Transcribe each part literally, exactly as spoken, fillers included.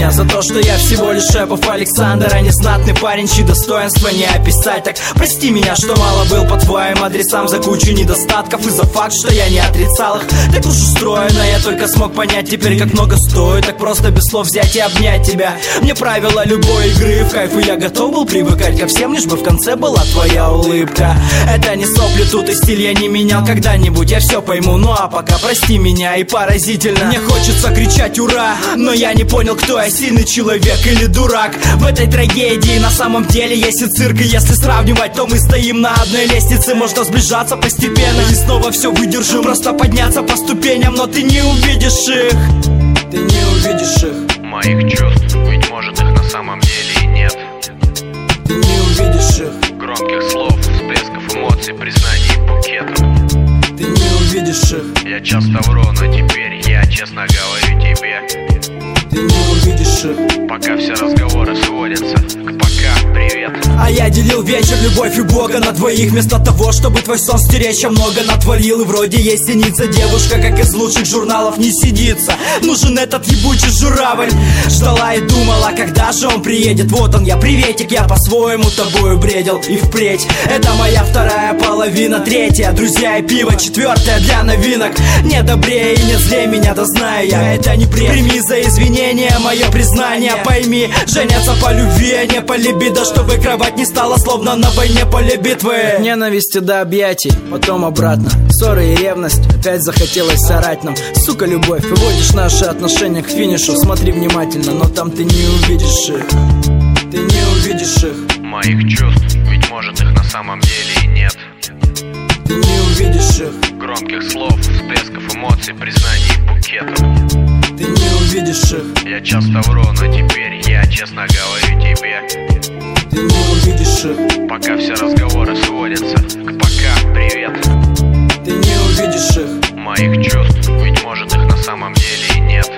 меня за то, что я всего лишь Шепов Александр, а не знатный парень, чьи достоинства не описать. Так прости меня, что мало был по твоим адресам, за кучу недостатков и за факт, что я не отрицал их. Так уж устроено, я только смог понять теперь, как много стоит так просто без слов взять и обнять тебя. Мне правила любой игры в кайф, и я готов был привыкать ко всем, лишь бы в конце была твоя улыбка. Это не сопли, тут и стиль я не менял. Когда-нибудь я все пойму, ну а пока прости меня. И поразительно, мне хочется кричать ура, но я не понял, кто я, сильный человек или дурак. В этой трагедии на самом деле есть и цирк, и если сравнивать, то мы стоим на одной лестнице. Можно сближаться постепенно и снова все выдержим, просто подняться по ступеням, но ты не увидишь их. Ты не увидишь их, моих чувств, ведь может их на самом деле и нет. Ты не увидишь их, громких слов, всплесков эмоций, признаний и букетов. Ты не увидишь их, я часто вру, но теперь я честно говорю тебе. Ты не увидишь их, пока все разговоры сводятся к пока, привет. А я делил вечер, любовь и Бога на двоих, вместо того, чтобы твой сон стеречь, я много натворил. И вроде есть синица, девушка, как из лучших журналов, не сидится. Нужен этот ебучий журавль. Ждала и думала, когда же он приедет. Вот он я, приветик, я по-своему тобою бредил. И впредь, это моя вторая половина, третья, друзья и пиво, четвертая для новинок. Не добрее и не злее меня, да знаю я, это не бред. Прими за извинения мое признание, пойми, женятся по любви, а не по либидо, чтобы кровать не стала словно на войне поле битвы. От ненависти до объятий, потом обратно. Ссоры и ревность, опять захотелось сорать нам. Сука, любовь, выводишь наши отношения к финишу. Смотри внимательно, но там ты не увидишь их. Ты не увидишь их, моих чувств, ведь может их на самом деле и нет. Ты не увидишь их, громких слов, всплесков эмоций, признаний и букетов. Ты не увидишь их, я часто вру, но теперь я честно говорю тебе. Ты не увидишь их, пока все разговоры сводятся к пока, привет. Ты не увидишь их, моих чувств, ведь может их на самом деле и нет.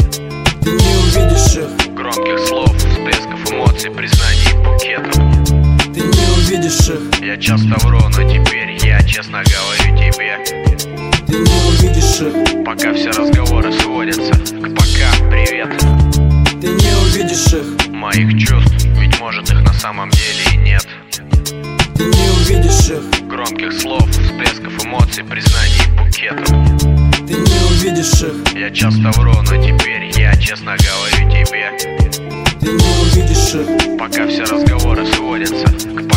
Ты не увидишь их, громких слов, всплесков эмоций, признаний и букетов. Ты не увидишь их, я часто вру, но теперь я честно говорю тебе. Ты не увидишь их, пока все разговоры сводятся к пока, привет. Ты не увидишь их, моих чувств, ведь может их на самом деле и нет. Ты не увидишь их, громких слов, всплесков эмоций, признаний и букетов. Ты не увидишь их, я часто вру, но теперь я честно говорю тебе. Ты не увидишь их, пока все разговоры сводятся к